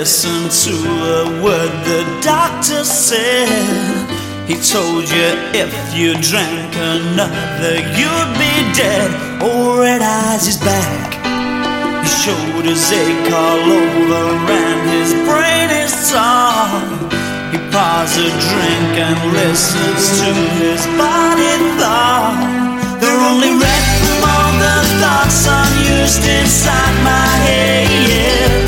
listen to a word the doctor said. He told you if you drank another you'd be dead. Oh, Red Eyes is back. His shoulders ache all over and his brain is sore. He pours a drink and listens to his body thought. They're only red from all the thoughts unused inside my head.